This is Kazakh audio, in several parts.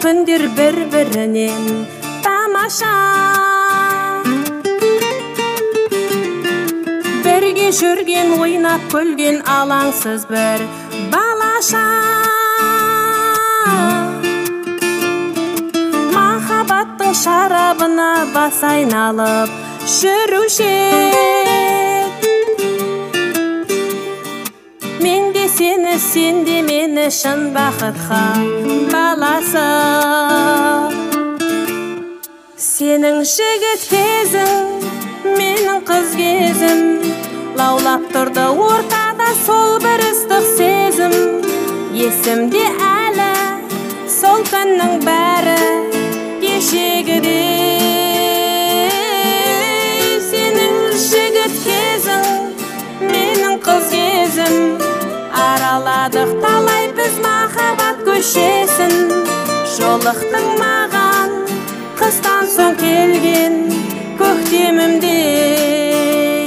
күндер бір-бірінен тамаша. Бірге жүрген, ойнап күлген алаңсыз бір балаша. Махаббаттың шарабына бас айналып жүруші. Мен де сені, сен де мені шын бақытқа баласы. Сенің жігіт кезің, менің қыз кезім, лаулап тұрды ортада сол бір ыстық сезім. Есімде әлі сол күннің бәрі кешегідей. Сенің жігіт кезің, менің қыз кезім, араладық талай біз махаббат көшесін. Жолықтың маған қыстан соң келген көктемімдей.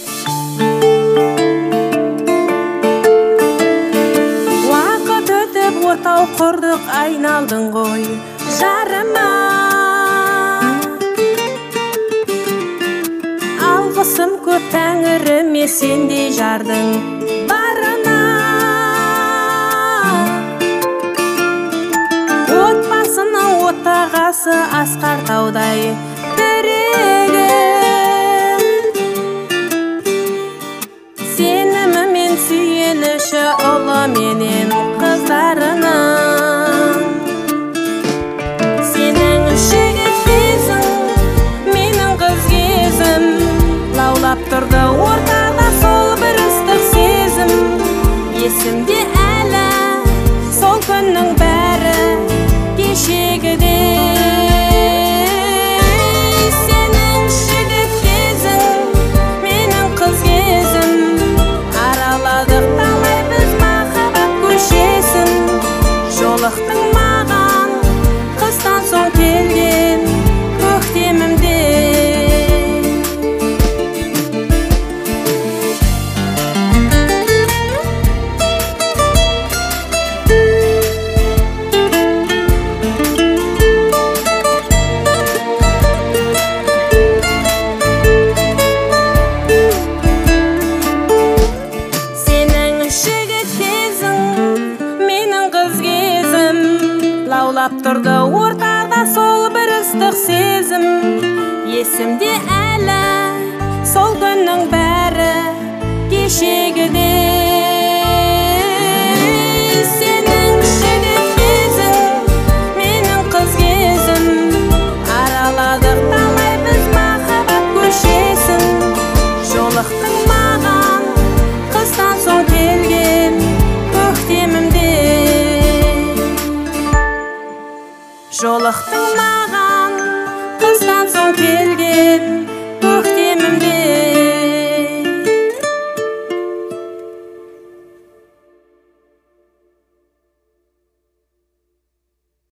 Уақыт өтіп отау құрдық, айналдың ғой жарыма. Алғысым көп тәңіріме сендей жардың барына. Отбасының отағасы асқар таудай тірегім. Сенімі мен сүйеніші ұлы менен қыздарының. Сенің жігіт кезің, менің қыз кезім, лаулап тұрды ортада сол бір ыстық сезім. Есімде әлі сол күннің бәрі кешегідей. Сенің жігіт кезің, менің қыз кезім, араладық талай біз махаббат көшесін. Жолықтың маған қыстан соң келген көктемімдей. Лаулап тұрды ортада сол бір ыстық сезім. Есімде әлі сол күннің бәрі кешегідей. Сенің жігіт кезің, менің қыз кезім, араладық талай біз махаббат көшесін. Жолықтың маған қыстан соң келген көктемімдей. Жолықтың маған қыстан соң келген